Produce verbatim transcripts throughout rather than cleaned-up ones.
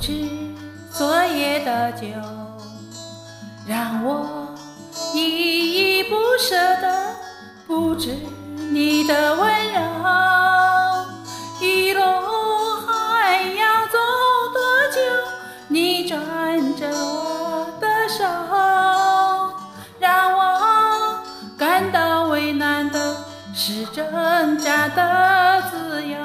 知昨夜的酒，让我依依不舍的，不知你的温柔。一路还要走多久？你攥着我的手，让我感到为难的是挣扎的自由。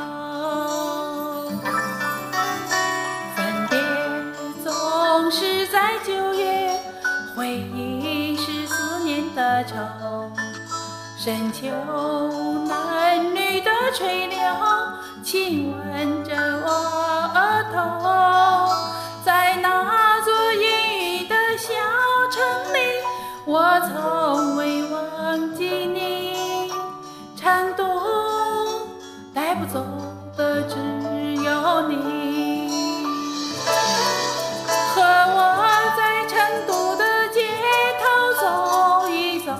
分别总是在九月，回忆是思念的愁。深秋嫩绿的垂柳，亲吻着我额头。在那座阴雨的小城里，我从未忘记你。成都带不走的只有你，和我在成都的街头走一走，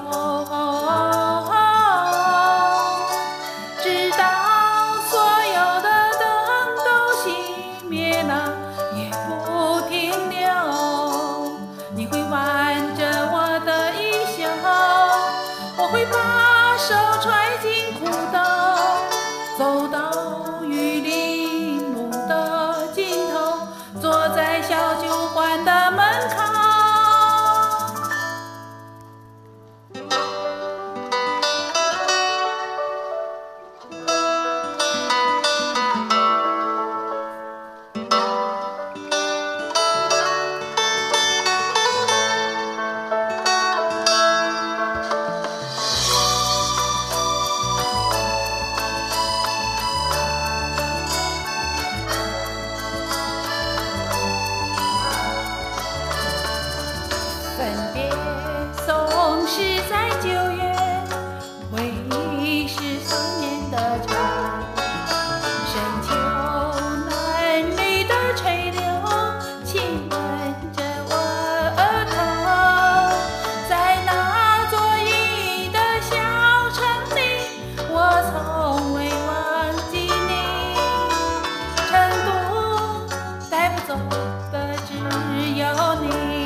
直到所有的灯都熄灭了也不停留。你会挽着我的衣袖，我会把手揣进裤兜，走到玉林路的尽头，坐在小酒馆的门口。分别总是在九月，回忆是思念的愁。深秋嫩绿的垂柳，亲吻着我额头。在那座阴雨的小城里，我从未忘记你。成都带不走的只有你。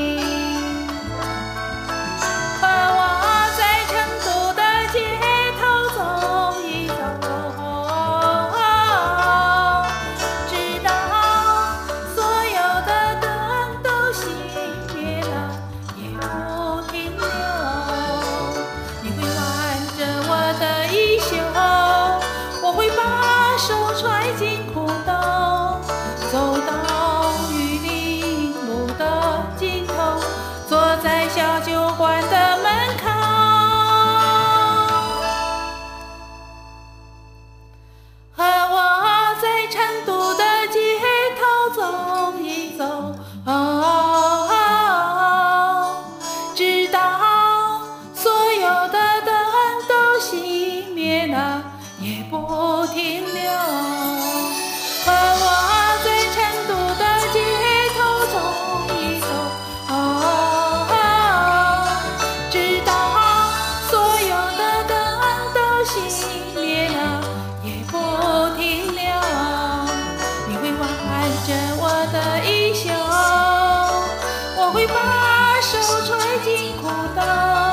我会把手揣进裤兜，走到玉林路的尽头，坐在小酒馆的门口。和我在成都的街头走一走，哦哦，直到所有的灯都熄灭了也不停留。和我在成都的街头走一走，哦哦，直到所有的灯都熄灭了也不停留。你会挽着我的衣袖，我会把手揣进裤兜。